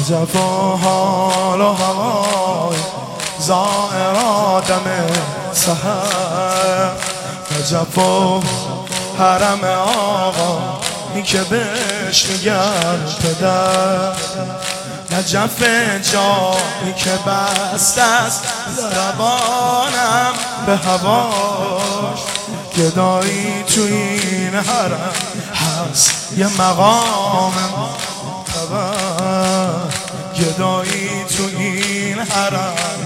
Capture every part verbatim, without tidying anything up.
عجب و حال و هوای زائر آدم سحر، عجب و حرم آقا این که بهش میگن پدر، نجف جایی که بست است زربانم به هواش، گدایی تو این حرم هست یه مقام معتبر، گدایی تو این حرم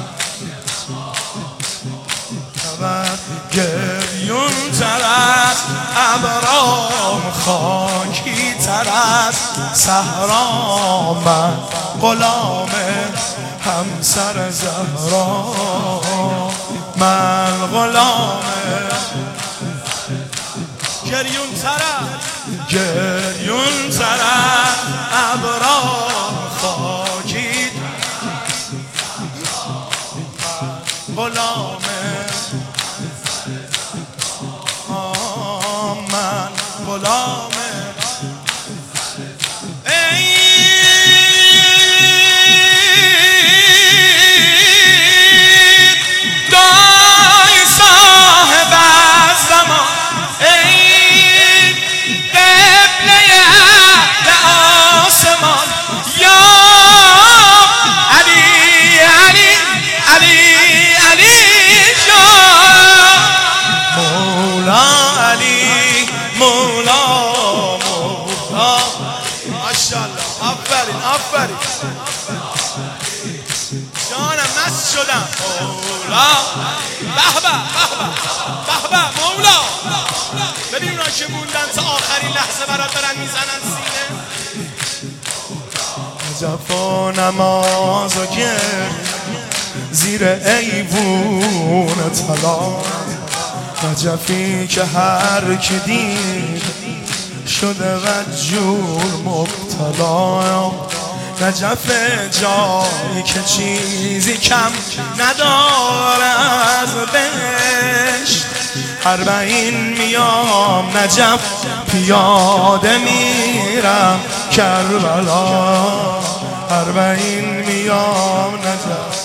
گریون تر از ابرام، خاکی تر از صحرا، من غلام همسر زهرا، من غلام گریون تر از گریون تر از ابرام، خاکی غلام من غلام ای دای صاحب الزمان، ای قبله اهل آسمان، یا علی علی علی علی جان، مولا علی مولا مولا. ماشاءالله، آفرین آفرین جانم، مست شدم. مولا به به به به مولا. ببین اونا که موندن تا آخرین لحظه برات دارن میزنن سینه. عجب و نماز و گریه زیر ایوون طلا، نجفی که هر کی دید شده و جور مبتلا، نجف جایی که چیزی کم نداره از بهشت، اربعین میام نجف پیاده میرم کربلا، اربعین میام نجف.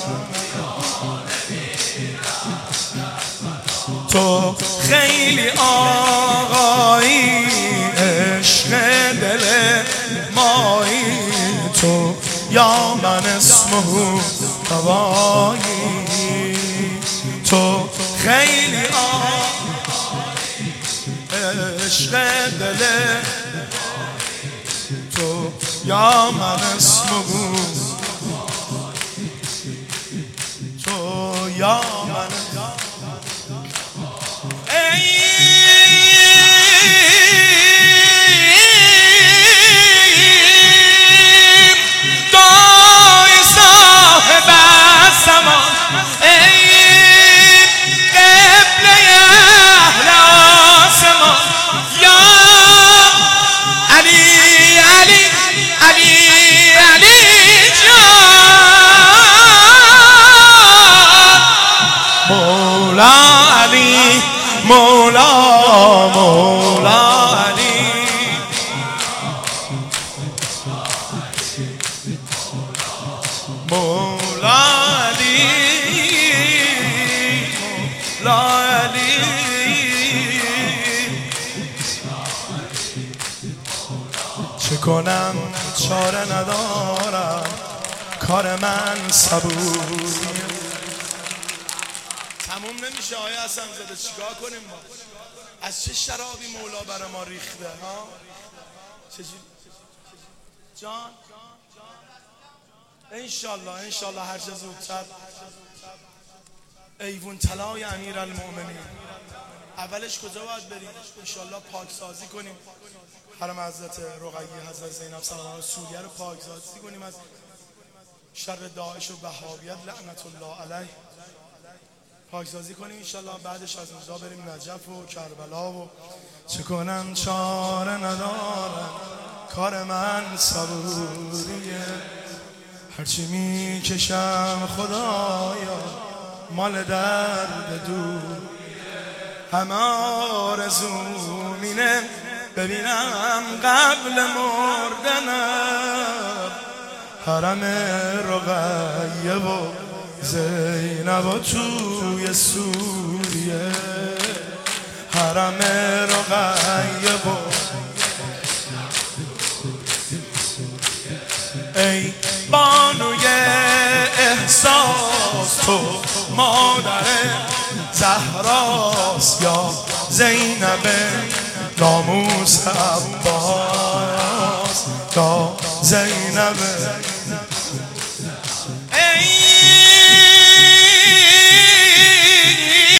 تو خیلی آقایی عشق دل مایی، تو یا من اسمه هوایی، تو خیلی آقایی عشق دل، تو یا من اسمه، تو یا من دای صاحب الزمان، ای قبله اهل آسمان، یا علی علی علی علی جان، مولا علی مولا مولا علی، مولا علی مولا علی. چه کنم چاره ندارم، کار من صبوریه. تموم نمیشه آیا حسن زاده، چیکار کنیم ما؟ از چه شرابی مولا برای ما ریخته ها؟ چجوری؟ جان؟ انشالله انشالله هر چه زودتر ایوون طلای امیرالمؤمنین. اولش کجا باید بریم؟ انشالله پاکسازی کنیم حرم حضرت رقیه حضرت زینب سلام الله سوریه رو پاکسازی کنیم از شر داعش و وهابیت لعنت الله علیه، پاکسازی کنیم انشالله. بعدش از اونجا بریم نجف و کربلا و چه کنم چاره ندارم، کار من صبوریه. هرچی میکشم خدایا مال درد دور، همه آرزوم اینه ببینم قبل مردنم حرم رقیه و زینب توی سوریه، حرم رقیه و ای بانوی احساس تو مادر زهراست یا زینب ناموس عباس یا زینب